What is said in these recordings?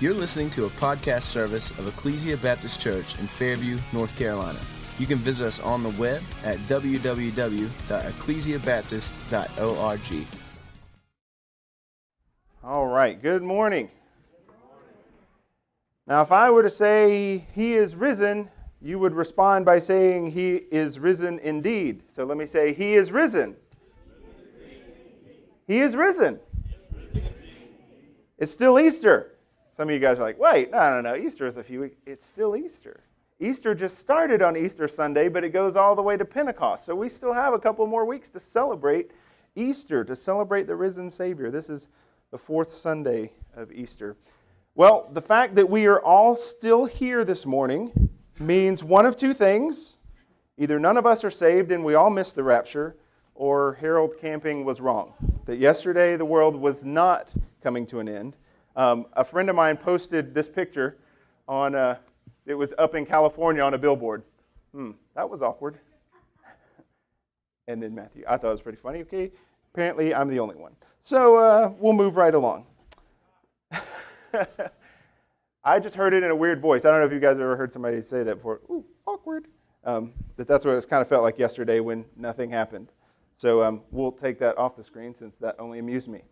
You're listening to a podcast service of Ecclesia Baptist Church in Fairview, North Carolina. You can visit us on the web at www.ecclesiabaptist.org. All right, good morning. Now, if I were to say, "He is risen," you would respond by saying, "He is risen indeed." So let me say, "He is risen." He is risen. It's still Easter. Some of you guys are like, "Wait, no, Easter is a few weeks." It's still Easter. Easter just started on Easter Sunday, but it goes all the way to Pentecost. So we still have a couple more weeks to celebrate Easter, to celebrate the risen Savior. This is the fourth Sunday of Easter. Well, the fact that we are all still here this morning means one of two things. Either none of us are saved and we all missed the rapture, or Harold Camping was wrong. That yesterday the world was not coming to an end. A friend of mine posted this picture on, it was up in California on a billboard. That was awkward. And then Matthew, I thought it was pretty funny. Okay, apparently I'm the only one. So we'll move right along. I just heard it in a weird voice. I don't know if you guys ever heard somebody say that before. Ooh, awkward. That's what it kind of felt like yesterday when nothing happened. So we'll take that off the screen since that only amused me.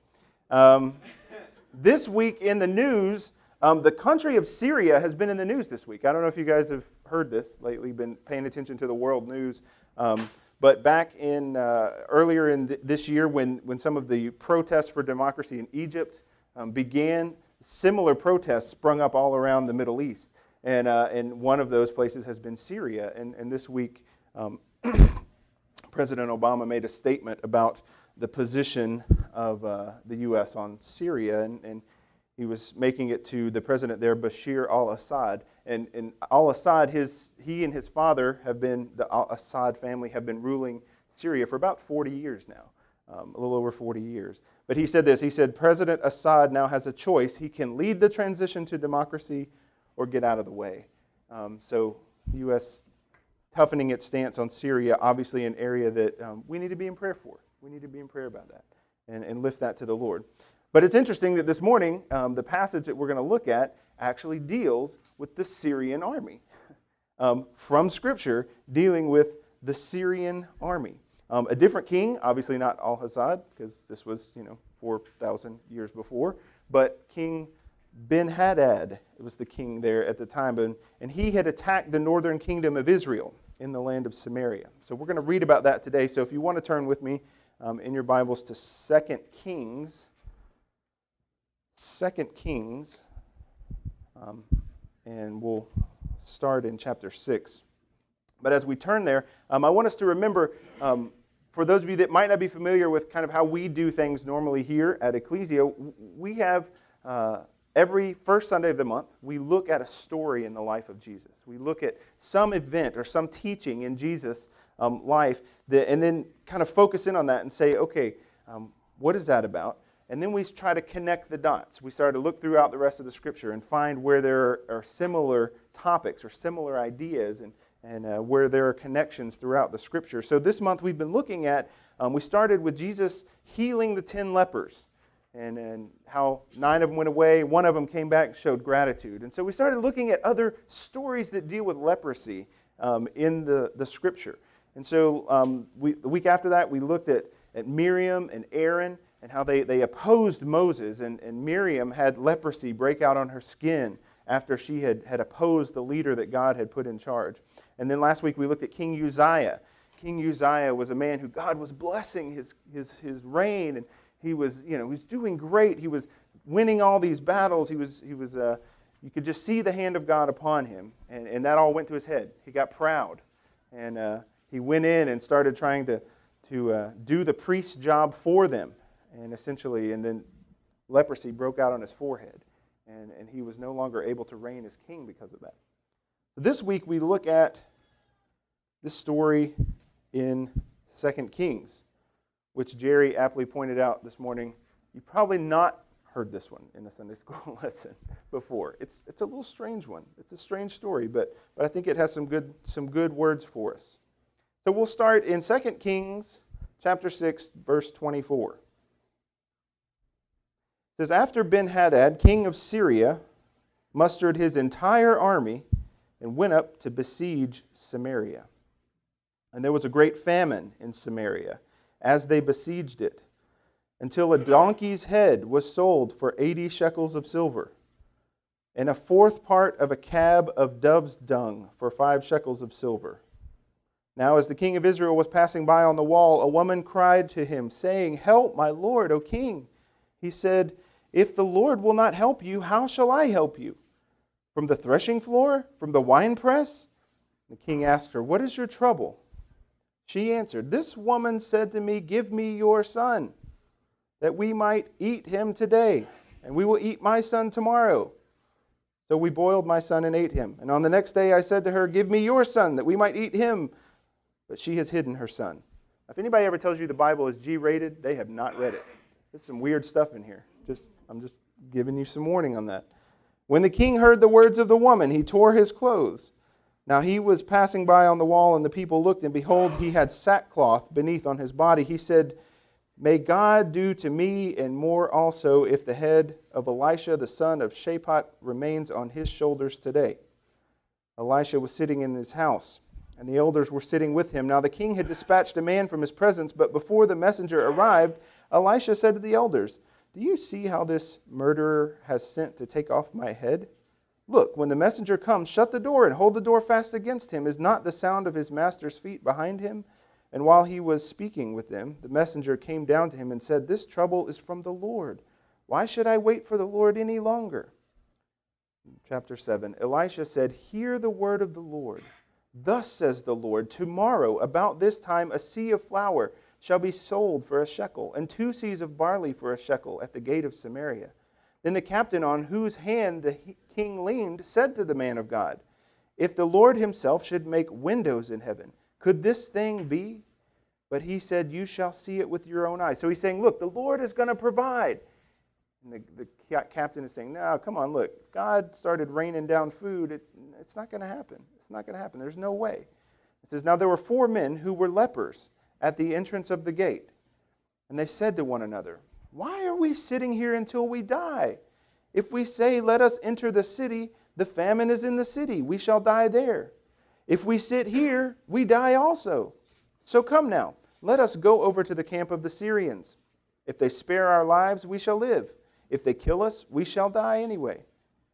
This week in the news, the country of Syria has been in the news this week. I don't know if you guys have heard this lately, been paying attention to the world news. But back in earlier in this year when some of the protests for democracy in Egypt began, similar protests sprung up all around the Middle East. And one of those places has been Syria. And this week, President Obama made a statement about the position of the U.S. on Syria. And he was making it to the president there, Bashir al-Assad. And al-Assad, he and his father the Assad family have been ruling Syria for about 40 years now, a little over 40 years. But he said this, he said, "President Assad now has a choice. He can lead the transition to democracy or get out of the way." So the U.S. toughening its stance on Syria, obviously an area that we need to be in prayer for. We need to be in prayer about that and lift that to the Lord. But it's interesting that this morning, the passage that we're going to look at actually deals with the Syrian army. From Scripture, dealing with the Syrian army. A different king, obviously not al-Assad, because this was, 4,000 years before, but King Ben-Hadad was the king there at the time, and he had attacked the northern kingdom of Israel in the land of Samaria. So we're going to read about that today. So if you want to turn with me in your Bibles to 2 Kings, and we'll start in chapter 6. But as we turn there, I want us to remember, for those of you that might not be familiar with kind of how we do things normally here at Ecclesia, we have every first Sunday of the month, we look at a story in the life of Jesus. We look at some event or some teaching in Jesus' life, and then kind of focus in on that and say, okay, what is that about? And then we try to connect the dots. We start to look throughout the rest of the Scripture and find where there are similar topics or similar ideas and where there are connections throughout the Scripture. So this month we've been looking at, we started with Jesus healing the 10 lepers and how 9 of them went away, 1 of them came back and showed gratitude. And so we started looking at other stories that deal with leprosy in the Scripture. And so the week after that we looked at Miriam and Aaron and how they opposed Moses, and Miriam had leprosy break out on her skin after she had opposed the leader that God had put in charge. And then last week we looked at King Uzziah. King Uzziah was a man who God was blessing his reign, and he was doing great. He was winning all these battles. He was you could just see the hand of God upon him, and that all went to his head. He got proud, and he went in and started trying to do the priest's job for them. And then leprosy broke out on his forehead. And he was no longer able to reign as king because of that. This week we look at this story in 2 Kings, which Jerry aptly pointed out this morning. You probably not heard this one in a Sunday school lesson before. It's a little strange one. It's a strange story, but I think it has some good words for us. So we'll start in 2 Kings chapter 6, verse 24. It says, "After Ben-Hadad, king of Syria, mustered his entire army, and went up to besiege Samaria. And there was a great famine in Samaria as they besieged it, until a donkey's head was sold for 80 shekels of silver, and a fourth part of a cab of dove's dung for 5 shekels of silver. Now as the king of Israel was passing by on the wall, a woman cried to him, saying, "Help, my lord, O king." He said, "If the Lord will not help you, how shall I help you? From the threshing floor? From the winepress?" The king asked her, "What is your trouble?" She answered, "This woman said to me, 'Give me your son, that we might eat him today, and we will eat my son tomorrow.' So we boiled my son and ate him. And on the next day I said to her, 'Give me your son, that we might eat him.' But she has hidden her son." If anybody ever tells you the Bible is G-rated, they have not read it. There's some weird stuff in here. I'm just giving you some warning on that. When the king heard the words of the woman, he tore his clothes. Now he was passing by on the wall, and the people looked, and behold, he had sackcloth beneath on his body. He said, "May God do to me and more also if the head of Elisha the son of Shaphat remains on his shoulders today." Elisha was sitting in his house, and the elders were sitting with him. Now the king had dispatched a man from his presence, but before the messenger arrived, Elisha said to the elders, "Do you see how this murderer has sent to take off my head? Look, when the messenger comes, shut the door and hold the door fast against him. Is not the sound of his master's feet behind him?" And while he was speaking with them, the messenger came down to him and said, "This trouble is from the Lord. Why should I wait for the Lord any longer?" Chapter 7, Elisha said, "Hear the word of the Lord. Thus says the Lord, tomorrow about this time a seah of flour shall be sold for a shekel, and 2 seahs of barley for a shekel at the gate of Samaria." Then the captain on whose hand the king leaned said to the man of God, "If the Lord himself should make windows in heaven, could this thing be?" But he said, "You shall see it with your own eyes." So he's saying, look, the Lord is going to provide. And the captain is saying, "No, come on, look. If God started raining down food, it's not going to happen. It's not going to happen. There's no way." It says, "Now there were 4 men who were lepers at the entrance of the gate. And they said to one another, 'Why are we sitting here until we die? If we say, let us enter the city, the famine is in the city. We shall die there. If we sit here, we die also. So come now, let us go over to the camp of the Syrians. If they spare our lives, we shall live. If they kill us, we shall die anyway.'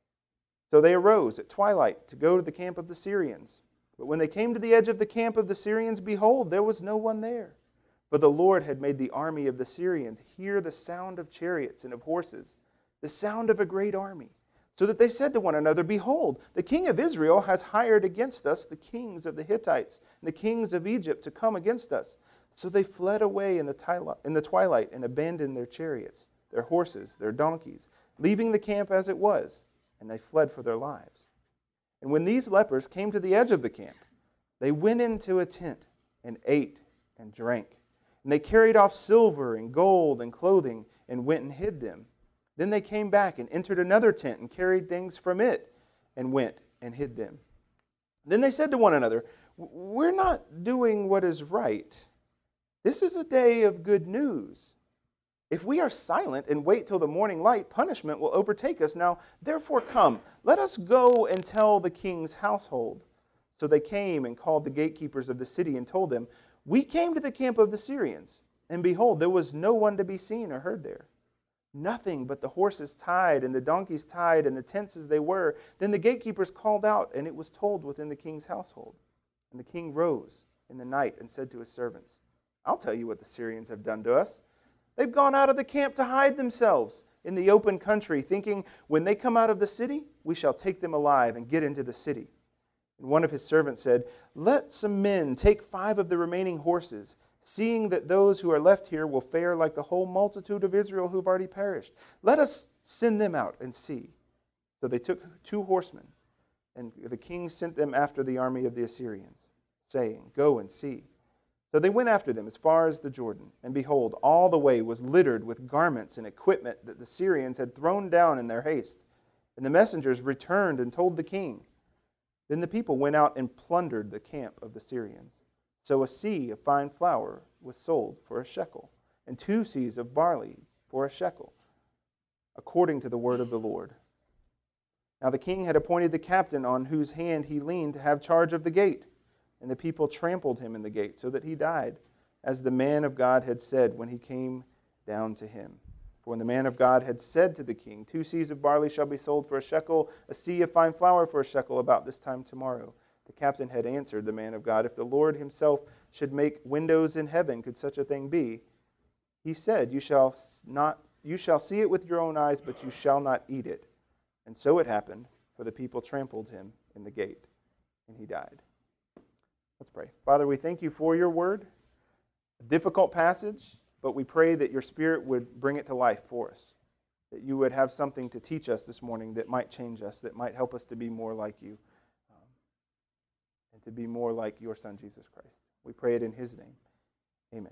So they arose at twilight to go to the camp of the Syrians. But when they came to the edge of the camp of the Syrians, behold, there was no one there. For the Lord had made the army of the Syrians hear the sound of chariots and of horses, the sound of a great army. So that they said to one another, 'Behold, the king of Israel has hired against us the kings of the Hittites and the kings of Egypt to come against us.' So they fled away in the twilight and abandoned their chariots, their horses, their donkeys, leaving the camp as it was, and they fled for their lives. And when these lepers came to the edge of the camp, they went into a tent and ate and drank. And they carried off silver and gold and clothing and went and hid them. Then they came back and entered another tent and carried things from it and went and hid them. Then they said to one another, 'We're not doing what is right. This is a day of good news. If we are silent and wait till the morning light, punishment will overtake us. Now, therefore come, let us go and tell the king's household.' So they came and called the gatekeepers of the city and told them, 'We came to the camp of the Syrians, and behold, there was no one to be seen or heard there. Nothing but the horses tied and the donkeys tied and the tents as they were.' Then the gatekeepers called out, and it was told within the king's household. And the king rose in the night and said to his servants, 'I'll tell you what the Syrians have done to us. They've gone out of the camp to hide themselves in the open country, thinking, when they come out of the city, we shall take them alive and get into the city.' And one of his servants said, 'Let some men take 5 of the remaining horses, seeing that those who are left here will fare like the whole multitude of Israel who have already perished. Let us send them out and see.' So they took 2 horsemen, and the king sent them after the army of the Assyrians, saying, 'Go and see.' So they went after them as far as the Jordan, and behold, all the way was littered with garments and equipment that the Syrians had thrown down in their haste. And the messengers returned and told the king. Then the people went out and plundered the camp of the Syrians. So a seah of fine flour was sold for a shekel, and 2 seahs of barley for a shekel, according to the word of the Lord. Now the king had appointed the captain on whose hand he leaned to have charge of the gate. And the people trampled him in the gate, so that he died, as the man of God had said when he came down to him. For when the man of God had said to the king, 2 seahs of barley shall be sold for a shekel, a seah of fine flour for a shekel, about this time tomorrow. The captain had answered the man of God, if the Lord himself should make windows in heaven, could such a thing be? He said, you shall see it with your own eyes, but you shall not eat it. And so it happened, for the people trampled him in the gate, and he died. Let's pray. Father, we thank you for your word. A difficult passage, but we pray that your Spirit would bring it to life for us. That you would have something to teach us this morning that might change us, that might help us to be more like you, and to be more like your Son, Jesus Christ. We pray it in his name. Amen.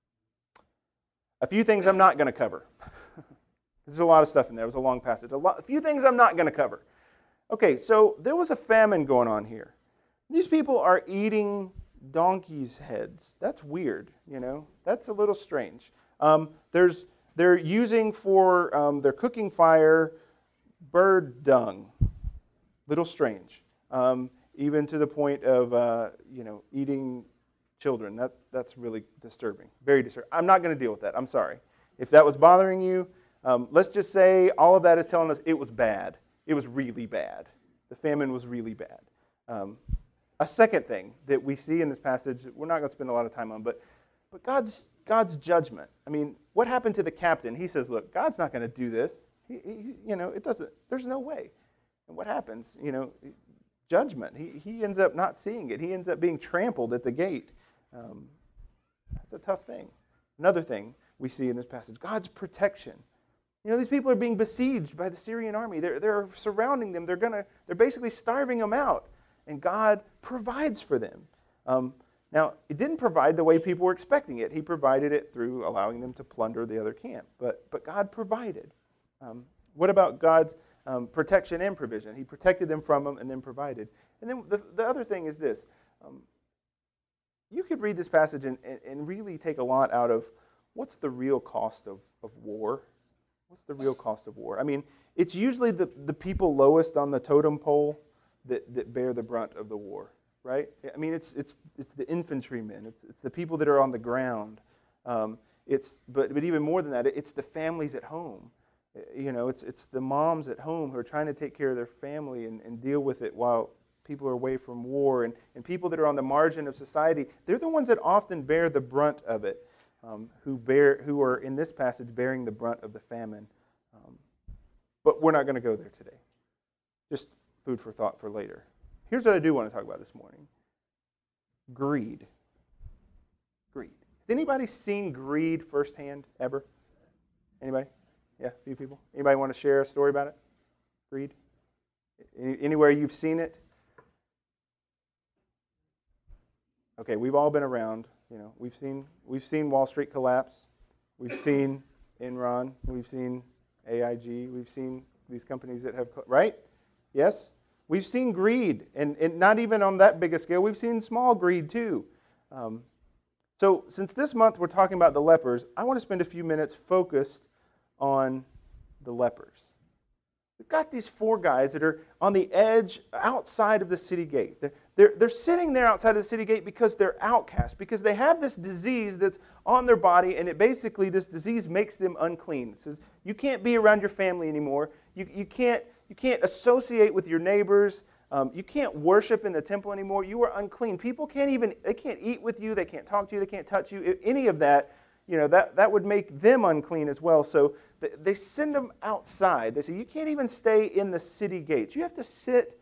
A few things I'm not going to cover. There's a lot of stuff in there. It was a long passage. A few things I'm not going to cover. Okay, so there was a famine going on here. These people are eating donkeys' heads. That's weird, you know. That's a little strange. They're using for their cooking fire bird dung. Little strange. Even to the point of eating children. That's really disturbing. Very disturbing. I'm not going to deal with that. I'm sorry. If that was bothering you, let's just say all of that is telling us it was bad. It was really bad. The famine was really bad. A second thing that we see in this passage, we're not going to spend a lot of time on, but God's judgment. I mean, what happened to the captain? He says, "Look, God's not going to do this. It doesn't. There's no way." And what happens? Judgment. He ends up not seeing it. He ends up being trampled at the gate. That's a tough thing. Another thing we see in this passage: God's protection. These people are being besieged by the Syrian army. They're surrounding them. They're basically starving them out. And God provides for them. Now, it didn't provide the way people were expecting it. He provided it through allowing them to plunder the other camp. But God provided. What about God's protection and provision? He protected them from them and then provided. And then the other thing is this. You could read this passage and really take a lot out of what's the real cost of war. What's the real cost of war? I mean, it's usually the people lowest on the totem pole that bear the brunt of the war, right? I mean, it's the infantrymen, it's the people that are on the ground. But even more than that, it's the families at home. It's the moms at home who are trying to take care of their family and deal with it while people are away from war. And people that are on the margin of society, they're the ones that often bear the brunt of it, who are in this passage bearing the brunt of the famine. But we're not going to go there today. Just food for thought for later. Here's what I do want to talk about this morning. Greed. Greed. Has anybody seen greed firsthand ever? Anybody? Yeah, a few people. Anybody want to share a story about it? Greed? Anywhere you've seen it? Okay, we've all been around. We've seen Wall Street collapse. We've seen Enron. We've seen AIG. We've seen these companies that have, right? Yes? We've seen greed, and not even on that big a scale. We've seen small greed too. So since this month we're talking about the lepers, I want to spend a few minutes focused on the lepers. We've got these 4 guys that are on the edge outside of the city gate. They're sitting there outside of the city gate because they're outcasts, because they have this disease that's on their body, and this disease makes them unclean. It says, you can't be around your family anymore. You can't associate with your neighbors. You can't worship in the temple anymore. You are unclean. People can't eat with you. They can't talk to you. They can't touch you. Any of that, that would make them unclean as well. So they send them outside. They say, you can't even stay in the city gates. You have to sit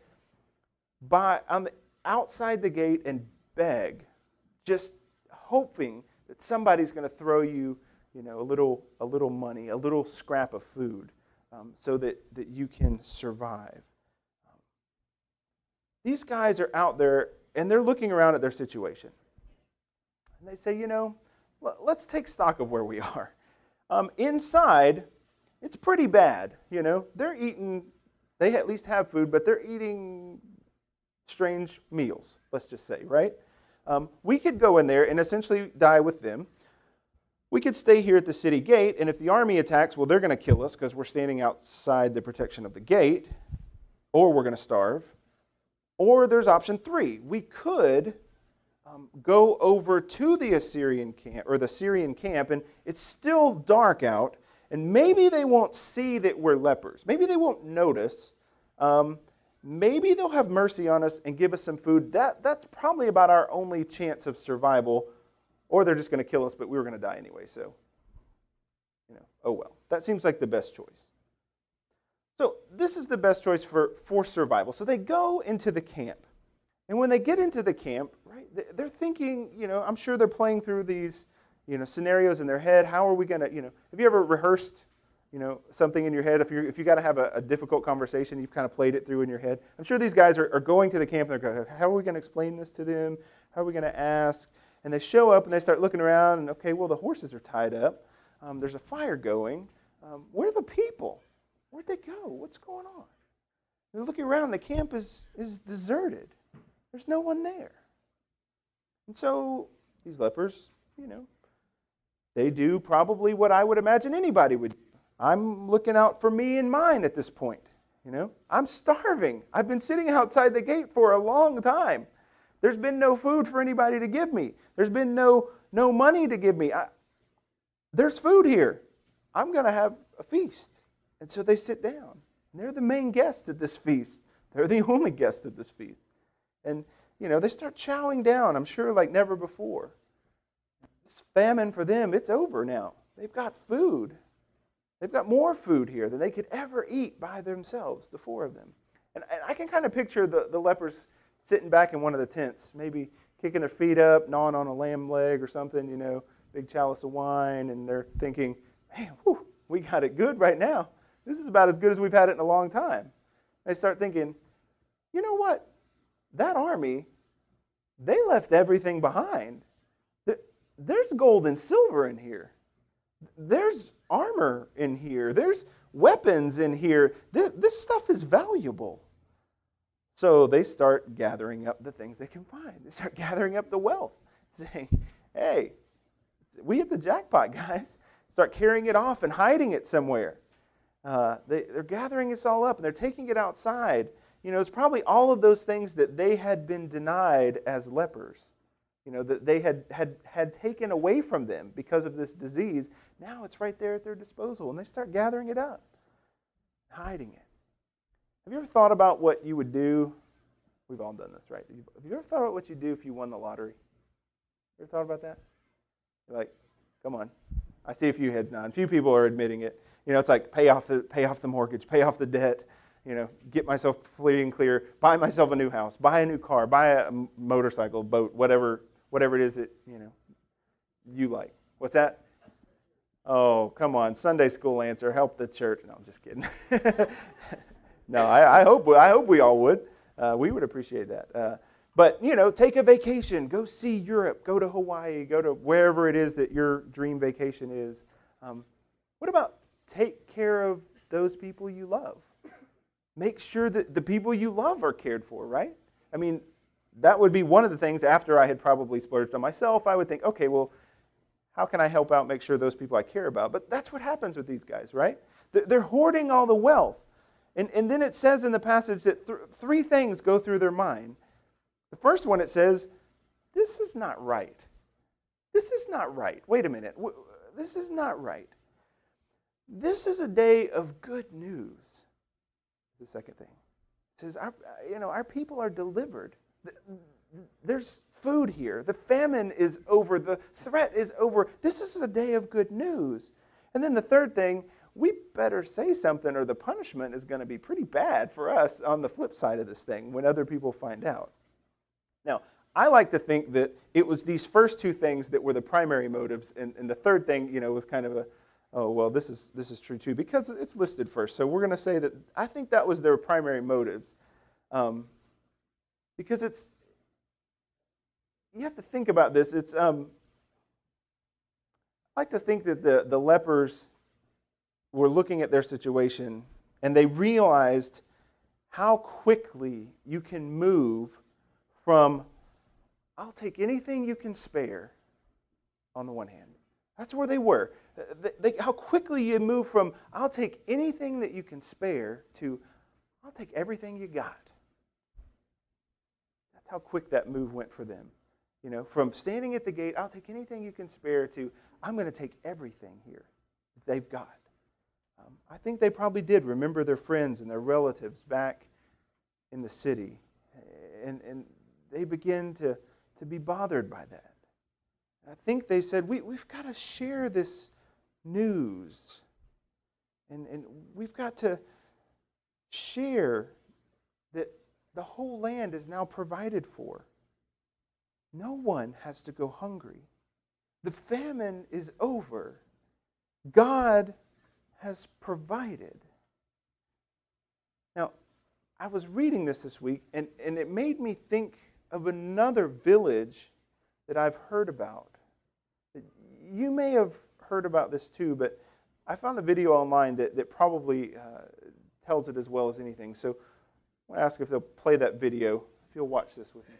outside the gate and beg, just hoping that somebody's going to throw you, a little money, a little scrap of food. So that you can survive. These guys are out there, and they're looking around at their situation. And they say, let's take stock of where we are. Inside, it's pretty bad. They're eating, they at least have food, but they're eating strange meals, let's just say, right? We could go in there and essentially die with them. We could stay here at the city gate, and if the army attacks, well, they're going to kill us because we're standing outside the protection of the gate. or we're going to starve. Or there's option 3. We could go over to the Assyrian camp or the Syrian camp, and it's still dark out, and maybe they won't see that we're lepers. Maybe they won't notice. Maybe they'll have mercy on us and give us some food. That's probably about our only chance of survival. Or they're just going to kill us, but we were going to die anyway. So, oh well. That seems like the best choice. So this is the best choice for survival. So they go into the camp. And when they get into the camp, right, they're thinking, I'm sure they're playing through these, scenarios in their head. How are we going to, have you ever rehearsed, something in your head? If you got to have a difficult conversation, you've kind of played it through in your head. I'm sure these guys are going to the camp and they're going, how are we going to explain this to them? How are we going to ask? And they show up and they start looking around and, okay, well, the horses are tied up. There's a fire going. Where are the people? Where'd they go? What's going on? They're looking around. The camp is deserted. There's no one there. And so these lepers, they do probably what I would imagine anybody would do. I'm looking out for me and mine at this point. I'm starving. I've been sitting outside the gate for a long time. There's been no food for anybody to give me. There's been no money to give me. There's food here. I'm going to have a feast. And so they sit down. And they're the main guests at this feast. They're the only guests at this feast. And, they start chowing down, I'm sure, like never before. This famine for them, it's over now. They've got food. They've got more food here than they could ever eat by themselves, the 4 of them. And I can kind of picture the lepers sitting back in one of the tents, maybe kicking their feet up, gnawing on a lamb leg or something, big chalice of wine, and they're thinking, man, we got it good right now. This is about as good as we've had it in a long time. They start thinking, you know what? That army, they left everything behind. There's gold and silver in here. There's armor in here. There's weapons in here. This stuff is valuable. So they start gathering up the things they can find. They start gathering up the wealth, saying, hey, we hit the jackpot, guys. Start carrying it off and hiding it somewhere. They're gathering this all up, and they're taking it outside. It's probably all of those things that they had been denied as lepers, that they had taken away from them because of this disease. Now it's right there at their disposal, and they start gathering it up, hiding it. Have you ever thought about what you would do? We've all done this, right? Have you ever thought about what you'd do if you won the lottery? You ever thought about that? You're like, come on. I see a few heads nodding. A few people are admitting it. It's like pay off the mortgage, pay off the debt, get myself free and clear, buy myself a new house, buy a new car, buy a motorcycle, boat, whatever it is that, you like. What's that? Oh, come on. Sunday school answer, help the church. No, I'm just kidding. No, I hope we all would. We would appreciate that. But, take a vacation. Go see Europe. Go to Hawaii. Go to wherever it is that your dream vacation is. What about take care of those people you love? Make sure that the people you love are cared for, right? I mean, that would be one of the things after I had probably splurged on myself. I would think, okay, well, how can I help out, make sure those people I care about? But that's what happens with these guys, right? They're hoarding all the wealth. And then it says in the passage that 3 things go through their mind. The first one, it says, this is not right. This is not right. Wait a minute. This is not right. This is a day of good news. The second thing. It says, our people are delivered. There's food here. The famine is over. The threat is over. This is a day of good news. And then the third thing, we better say something or the punishment is going to be pretty bad for us on the flip side of this thing when other people find out. Now, I like to think that it was these first 2 things that were the primary motives, and the third thing, was kind of oh, well, this is true too, because it's listed first. So we're going to say that I think that was their primary motives. Because you have to think about this. I like to think that the lepers were looking at their situation and they realized how quickly you can move from, I'll take anything you can spare, on the one hand. That's where they were. How quickly you move from, I'll take anything that you can spare, to, I'll take everything you got. That's how quick that move went for them. From standing at the gate, I'll take anything you can spare, to I'm going to take everything here that they've got. I think they probably did remember their friends and their relatives back in the city. And they began to be bothered by that. I think they said, we've got to share this news. And we've got to share that the whole land is now provided for. No one has to go hungry. The famine is over. God has provided. Now, I was reading this week, and it made me think of another village that I've heard about. You may have heard about this too, but I found a video online that probably tells it as well as anything. So I want to ask if they'll play that video, if you'll watch this with me.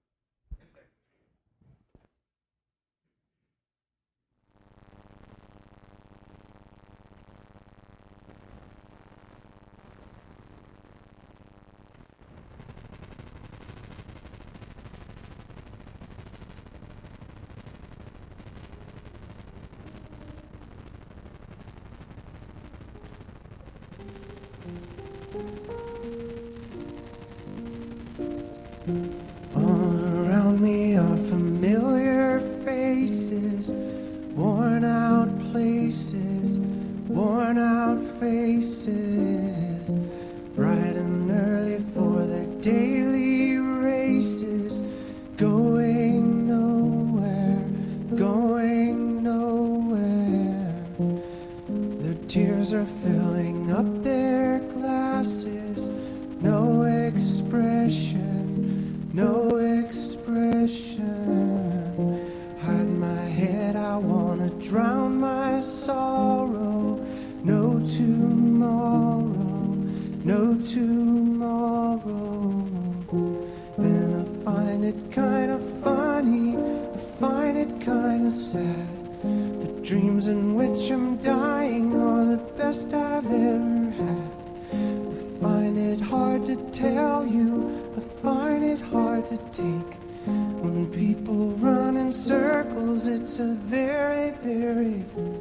All around me are familiar faces, worn out places, worn out faces, bright and early for their daily races, going nowhere, going nowhere. Their tears are filling up their glasses, no expression. No expression. Hide my head, I wanna drown my sorrow. No tomorrow, no tomorrow. Then I find it kinda funny, I find it kinda sad. The dreams in which I'm dying are the best I've ever had. I find it hard to tell you, I find it hard to take. When people run in circles, it's a very, very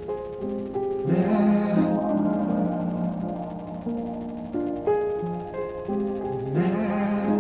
mad world. Mad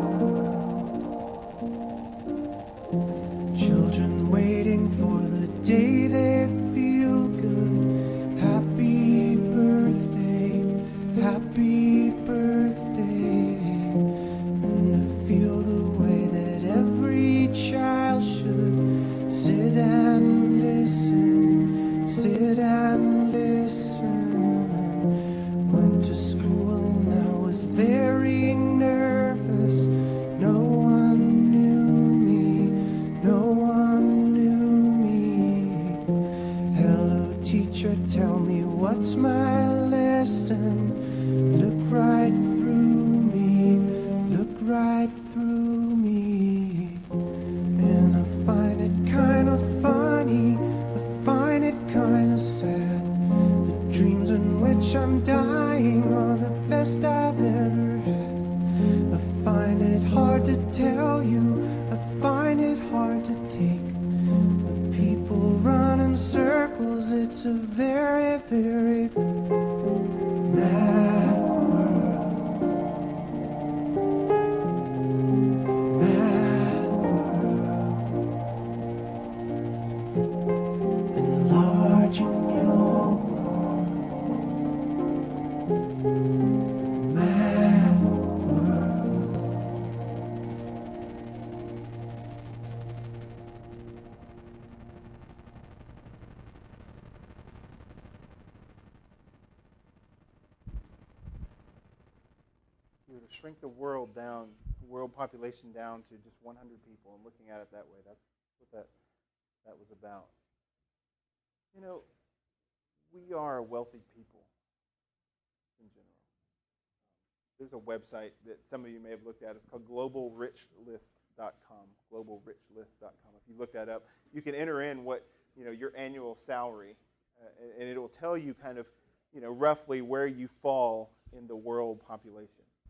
world. Children waiting for the day they feel good. Happy birthday, happy birthday. And to feel the way that every child should sit and listen, sit and listen. Went to school and I was very nervous. No one knew me, no one knew me. Hello teacher, tell me what's my lesson. Look right through me, look right through me. And I find it kind of funny, I find it kind of sad. The dreams in which I'm dying are the best I've ever had. I find it hard to tell you, I find it hard to take. When people run in circles, it's a very, very mad world. Mad world. Enlarging your world. Mad world. You were to shrink the world down, the world population down to just 100 people, and looking at it that way, that's what that was about. We are a wealthy people in general. There's a website that some of you may have looked at. It's called globalrichlist.com, globalrichlist.com. If you look that up, you can enter in what, your annual salary, and it'll tell you kind of, roughly where you fall in the world population.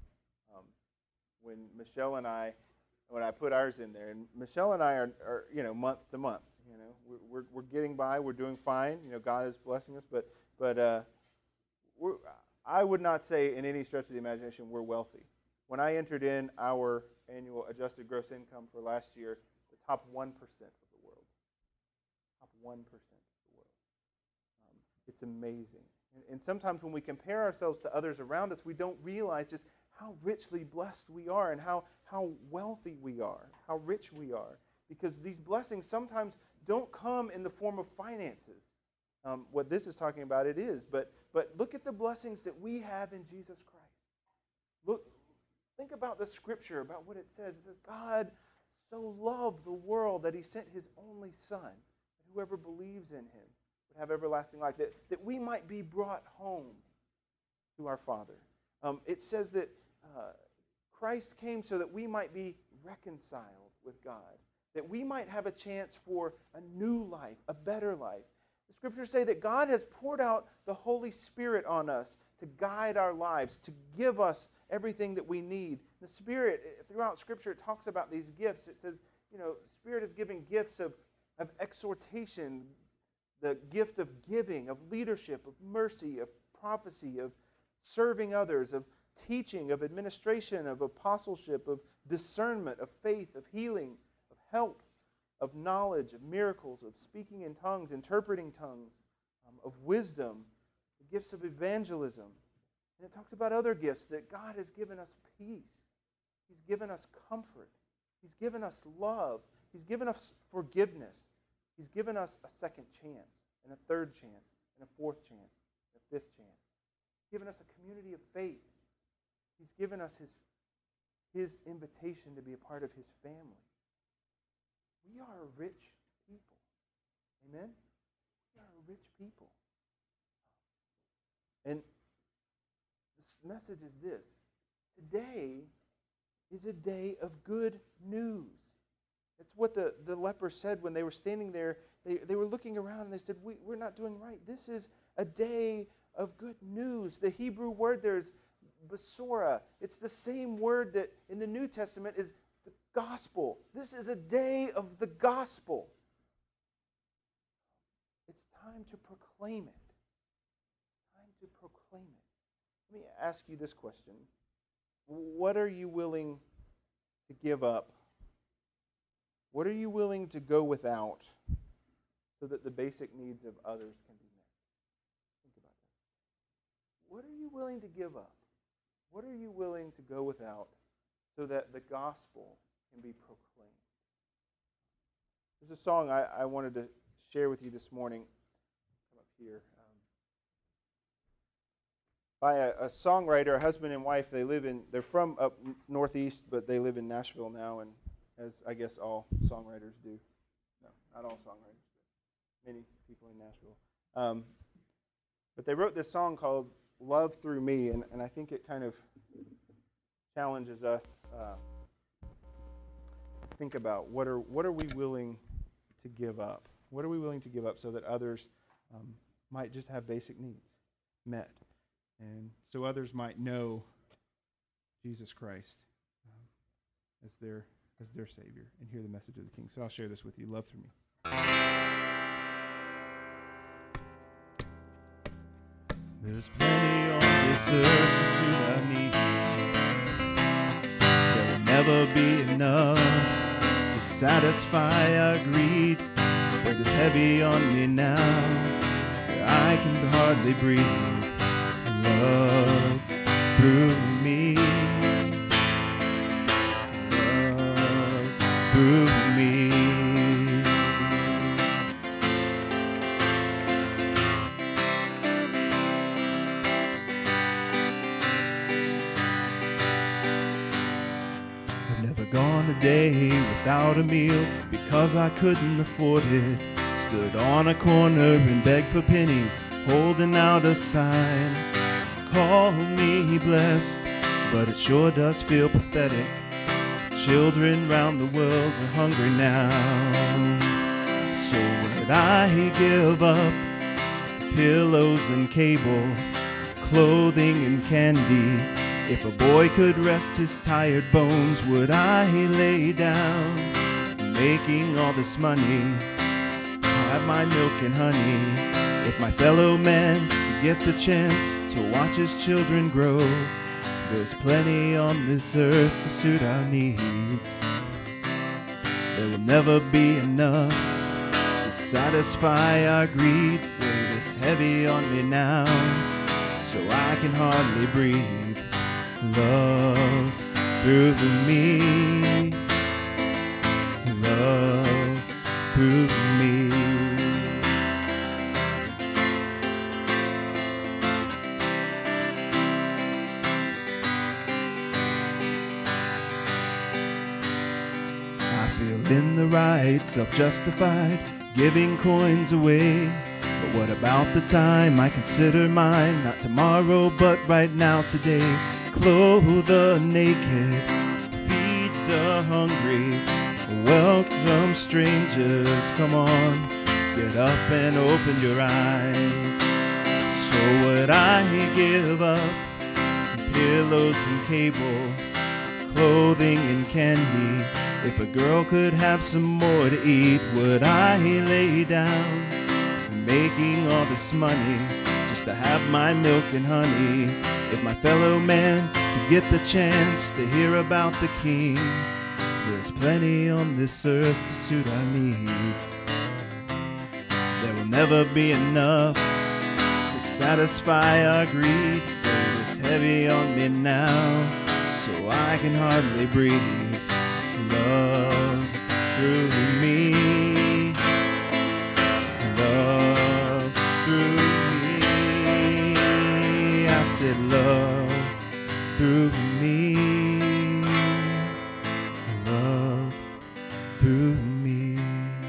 when Michelle and I, when I put ours in there, and Michelle and I are month to month. We're getting by. We're doing fine. God is blessing us, but I would not say in any stretch of the imagination we're wealthy. When I entered in our annual adjusted gross income for last year, the top 1% of the world. Top 1% of the world. It's amazing. And sometimes when we compare ourselves to others around us, we don't realize just how richly blessed we are and how wealthy we are, how rich we are. Because these blessings sometimes don't come in the form of finances. What this is talking about, it is. But look at the blessings that we have in Jesus Christ. Think about the scripture, about what it says. It says, God so loved the world that he sent his only Son, that whoever believes in him would have everlasting life, that we might be brought home to our Father. It says that Christ came so that we might be reconciled with God, that we might have a chance for a new life, a better life. The scriptures say that God has poured out the Holy Spirit on us to guide our lives, to give us everything that we need. The Spirit, throughout Scripture, it talks about these gifts. It says, the Spirit is giving gifts of exhortation, the gift of giving, of leadership, of mercy, of prophecy, of serving others, of teaching, of administration, of apostleship, of discernment, of faith, of healing, of help, of knowledge, of miracles, of speaking in tongues, interpreting tongues, of wisdom, the gifts of evangelism. And it talks about other gifts, that God has given us peace. He's given us comfort. He's given us love. He's given us forgiveness. He's given us a second chance, and a third chance, and a fourth chance, and a fifth chance. He's given us a community of faith. He's given us his invitation to be a part of his family. We are a rich people. Amen? We are a rich people. And this message is this. Today is a day of good news. That's what the lepers said when they were standing there. They were looking around and they said, we're not doing right. This is a day of good news. The Hebrew word there is basora. It's the same word that in the New Testament is the gospel. This is a day of the gospel. It's time to proclaim it. Time to proclaim it. Let me ask you this question. What are you willing to give up? What are you willing to go without so that the basic needs of others can be met? Think about that. What are you willing to give up? What are you willing to go without so that the gospel can be proclaimed? There's a song I wanted to share with you this morning. Come up here. By a songwriter, a husband and wife. They're from up northeast, but they live in Nashville now, and as I guess all songwriters do. No, not all songwriters, but many people in Nashville. But they wrote this song called Love Through Me, and I think it kind of challenges us to think about what are we willing to give up? What are we willing to give up so that others might just have basic needs met? And so others might know Jesus Christ as their Savior and hear the message of the King. So I'll share this with you. Love through me. There's plenty on this earth to suit our needs. There will never be enough to satisfy our greed. But it's heavy on me now that I can hardly breathe. Love through me, love through me. I've never gone a day without a meal because I couldn't afford it. Stood on a corner and begged for pennies, holding out a sign. Call me blessed, but it sure does feel pathetic. Children round the world are hungry now. So would I give up pillows and cable, clothing and candy, If a boy could rest his tired bones, would I lay down, making all this money, have my milk and honey? If my fellow man get the chance to watch his children grow, there's plenty on this earth to suit our needs. There will never be enough to satisfy our greed. Weight is heavy on me now, so I can hardly breathe. Love through me, love through me. I feel in the right, self-justified, giving coins away. But what about the time I consider mine? Not tomorrow, but right now, today. Clothe the naked, feed the hungry, welcome strangers. Come on, get up and open your eyes. So would I give up pillows and cable, clothing and candy? If a girl could have some more to eat, would I lay down, making all this money just to have my milk and honey? If my fellow man could get the chance to hear about the King, there's plenty on this earth to suit our needs. There will never be enough to satisfy our greed. Weight is heavy on me now, so I can hardly breathe. Love through me, love through me. I said love through me, love through me.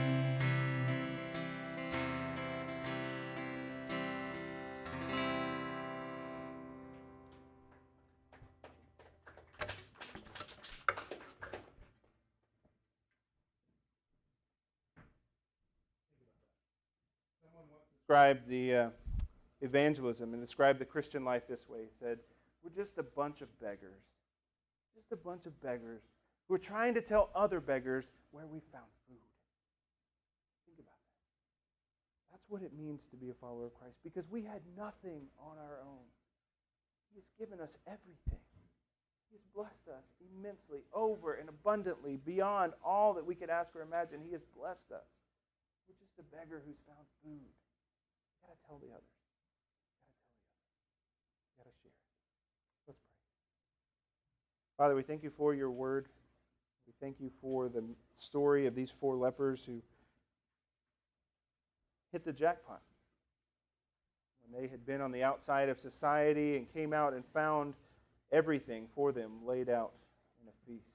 Described the evangelism and described the Christian life this way. He said, we're just a bunch of beggars. Just a bunch of beggars who are trying to tell other beggars where we found food. Think about that. That's what it means to be a follower of Christ, because we had nothing on our own. He has given us everything. He has blessed us immensely, over and abundantly, beyond all that we could ask or imagine. He has blessed us. We're just a beggar who's found food. You gotta tell the others. You gotta share. Let's pray. Father, we thank you for your word. We thank you for the story of these 4 lepers who hit the jackpot when they had been on the outside of society and came out and found everything for them laid out in a feast.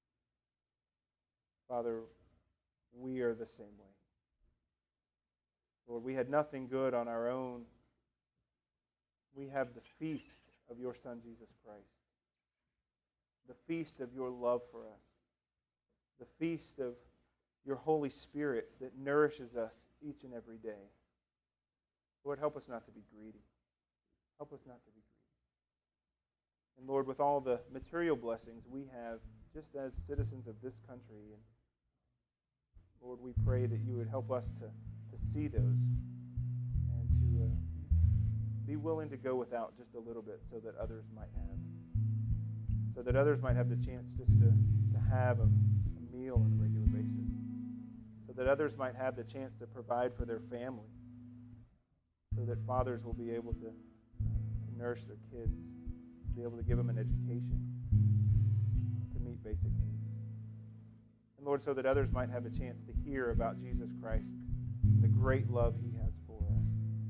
Father, we are the same way. Lord, we had nothing good on our own. We have the feast of your Son, Jesus Christ. The feast of your love for us. The feast of your Holy Spirit that nourishes us each and every day. Lord, help us not to be greedy. Help us not to be greedy. And Lord, with all the material blessings we have, just as citizens of this country, and Lord, we pray that you would help us to see those and to be willing to go without just a little bit so that others might have. So that others might have the chance just to have a meal on a regular basis. So that others might have the chance to provide for their family. So that fathers will be able to nourish their kids, be able to give them an education, to meet basic needs. And Lord, so that others might have a chance to hear about Jesus Christ, the great love he has for us.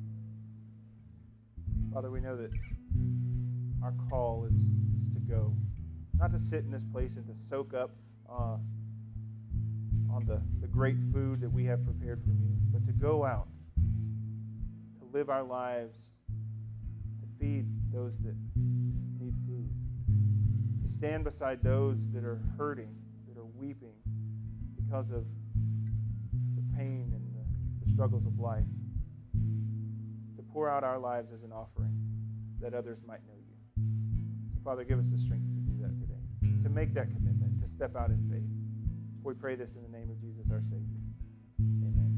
Father, we know that our call is to go, not to sit in this place and to soak up on the great food that we have prepared from you, but to go out, to live our lives, to feed those that need food, to stand beside those that are hurting, that are weeping because of the pain and the struggles of life, to pour out our lives as an offering that others might know you, so Father, give us the strength to do that today, to make that commitment, to step out in faith. We pray this in the name of Jesus, our Savior. Amen.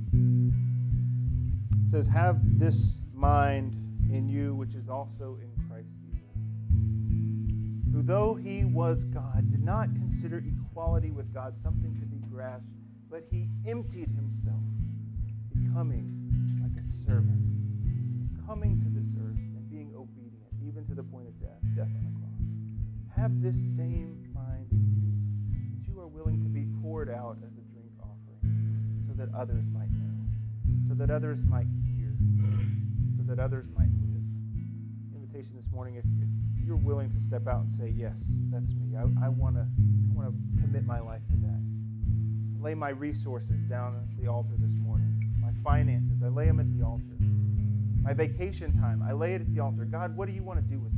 It says, have this mind in you, which is also in Christ Jesus, who though he was God, did not consider equality with God something to be grasped, but he emptied himself, becoming like a servant, coming to this earth and being obedient, even to the point of death on the cross. Have this same mind in you, that you are willing to be poured out as a drink offering, so that others might know, so that others might hear, so that others might live. Invitation this morning, if you're willing to step out and say, yes, that's me. I want to commit my life to that. Lay my resources down at the altar this morning. My finances, I lay them at the altar. My vacation time, I lay it at the altar. God, what do you want to do with this?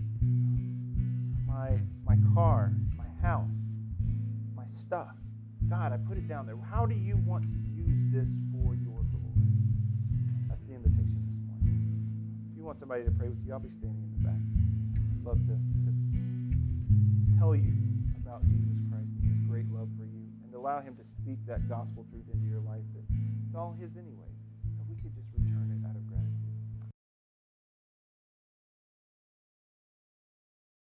My car, my house, my stuff. God, I put it down there. How do you want to use this for your glory? That's the invitation this morning. If you want somebody to pray with you, I'll be standing in the back. I'd love to tell you about Jesus Christ and his great love for you, and allow him to speak that gospel truth into your life that it's all his anyway. So we could just return it out of gratitude.